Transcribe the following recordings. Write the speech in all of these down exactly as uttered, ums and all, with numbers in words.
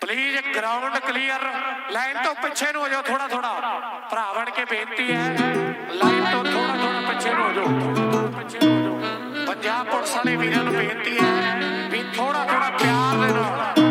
Please ground clear line तो पिछे हो जाओ थोड़ा थोड़ा भरा बन के बेनती है लाइन तो थोड़ा थोड़ा पिछे हो जाओ पिछे हो जाओ पंजाब पुलिस वाले वीरों को बेनती है भी थोड़ा थोड़ा प्यार दे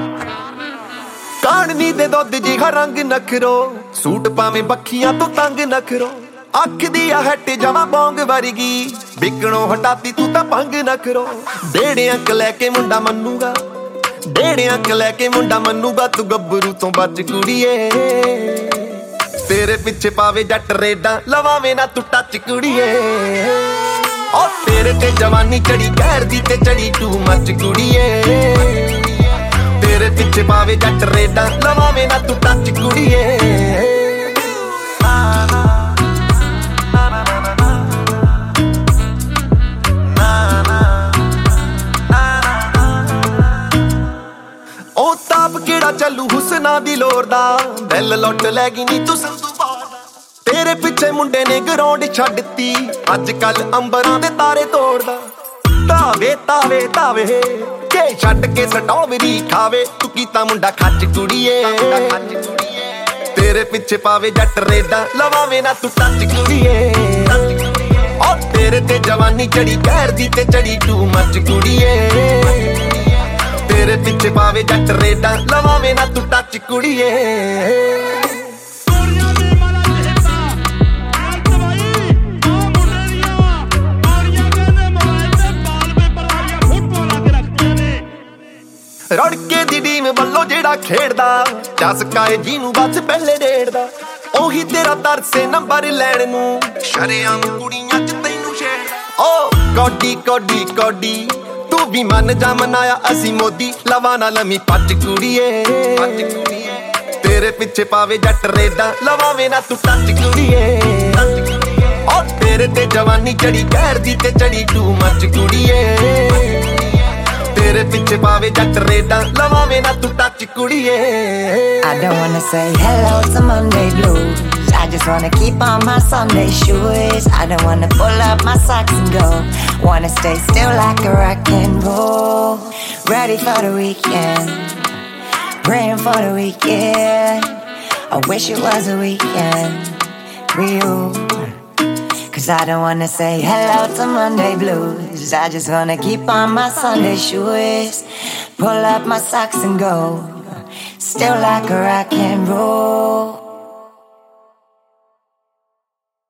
काननी दे दुध जिहा रंग नखरो सूट पावे बखियां तो तंग नखरो अख दी हट जमा बोंग वर्गी बिकणों हटाती तू तां भंग नखरो डेढ़े अंक लैके मुंडा मन्नूगा डेढ़े अंक लैके मुंडा मन्नूगा तू गब्बरू तो बच कुड़िए तेरे पिछे पावे जट रेडा लवावे ना तू टच कुड़िए ओ तेरे ते जवानी चढ़ी गैर दी ते चढ़ी टू मच कुड़िए तेरे पिछे पावे जट रेडा लवावे ना तू टच कुड़िए ओ ताप केड़ा चलू हुसना दी लोर दा दिल लुट लैगी नी तू संधू बार तेरे पिछे मुंडे ने ग्राउंड छड्डती अज कल अंबरां दे तारे तोड़दा तावे तावे तावे के छड्ड के स्ट्रॉबेरी खावे तू कीता मुंडा खच कुड़िए तेरे पिछे पावे जट रेडा लवावे ना तू टच कुड़िए ओ तेरे ते जवानी चढ़ी गैर दी ते चढ़ी टू मच कुड़िए तेरे पिछे पावे जट रेडा लवावे ना तू टच कुड़िए रड़के दी टीम बल्लो जेड़ा खेड़दा चसकाए जीनू बस पहले डेढ़दा ओही तेरा तरसे नंबर लैण नू शरेआम कुड़ियां च तैनू छेड़दा ओ कोडी कोडी कोडी तू भी मन जा मनाया असी मोदी लवाना लमी पच कुड़िए तेरे पिछे पावे जट रेडा लवावे ना तू टच कुड़िए ओ तेरे ते जवानी चढ़ी गैर दी ते चढ़ी टू मच कुड़िए तेरे पिछे पावे जट रेडा लवावे ना तू टच कुड़िए I don't wanna say hello to Monday blues. I just wanna keep on my Sunday shoes. I don't wanna pull up my socks and go. Wanna stay still like a rock and roll. Ready for the weekend, praying for the weekend. I wish it was a weekend for you. Cause I don't wanna say hello to Monday blues. I just wanna keep on my Sunday shoes. Pull up my socks and go. Still like a rock and roll.